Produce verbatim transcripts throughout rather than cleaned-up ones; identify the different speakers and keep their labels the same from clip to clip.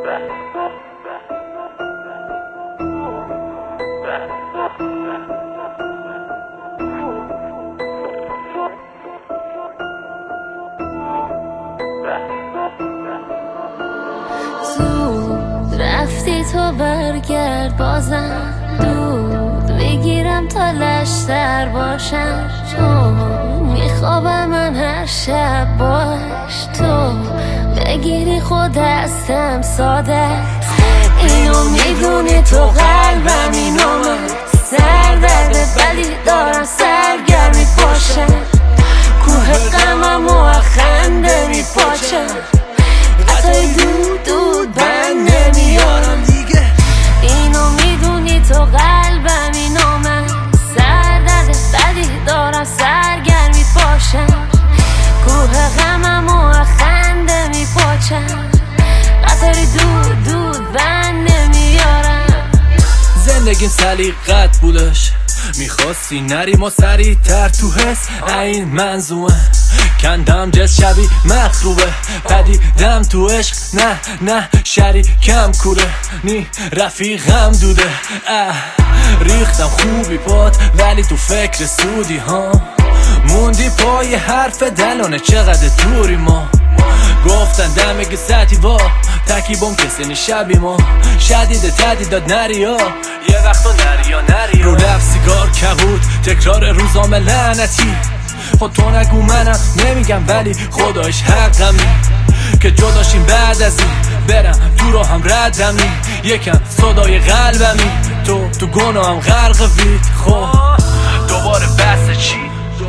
Speaker 1: زود رفتی تو برگرد بازم دود بگیرم تا لشتر باشم تو میخوابم من هر شب باش تو بگیری خود دستم ساده اینو میدونی تو قلبم اینو من سر درده ولی دارم سرگرمی پاشم کوه غمم و خنده میپاچم قطعی دود دود بند نمیارم دیگه اینو میدونی تو قلبم اینو من سر درده ولی دارم سرگرمی پاشم کوه غمم و خنده میپاچم قطعی دود دود بند نمیارم
Speaker 2: زندگیم سلیقت بودش میخواستی نریم و سریع تر تو حس این منظومه کندم جس شبی مخروبه پدیدم تو عشق نه نه شریکم کوره نی رفیقم دوده اه ریختم خوبی پات ولی تو فکر سودی ها موندی پای حرف دلانه چقدر دوری ما گفتن دمگه سطی وا تکیبم کسی نشبی ما شدید تدیداد نریا یه وقتا نریا نریا رو لب سیگار کبود تکرار روزام لعنتی خود تو نگو منم نمیگم ولی خدایش حقمی که جداشیم بعد از این برم تو رو هم ردمی یکم صدای قلبمی تو تو گناهم غرق وید خب دوباره بس چی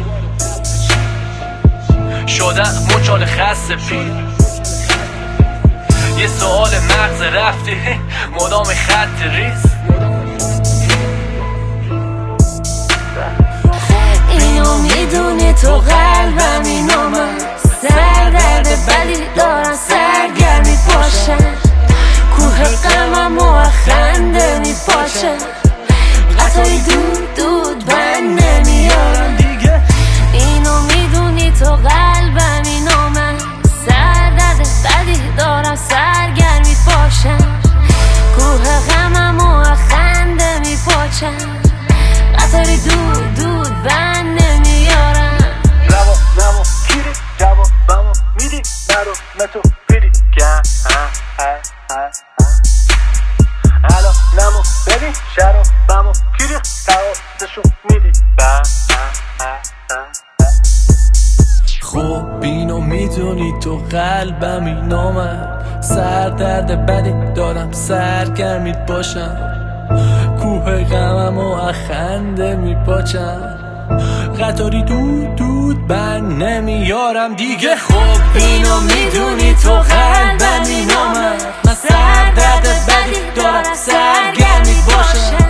Speaker 2: شدم مچال خسته پیر یه سوال مغز رفتی مدام خط ریز
Speaker 1: اینو میدونی تو قلبم اینو من سر درده ولی دارم سرگرمی پاشم کوه غمم و خنده میپاچم قطعی دود دود بند نمیارم دیگه اینو میدونی تو قلبم اینو من سر درده ولی دارم سرگرمی پاشم کوه غمم و خنده میپاچم قطعی دود دود بند نمیارم
Speaker 2: روا روا کیری جوابمو میدی نرو متو پیری گم الان نمو ببین شرابمو کیری تقاسشو میدی خب اینو میدونی تو قلبم اینو من سر درد بدی دارم سرگرمیت باشم کوه غمم و خنده میپاچم قطاری دود دود بند نمیارم دیگه خب
Speaker 1: اینو میدونی تو قلبم اینو من سر درد بدی دارم سرگرمی باشم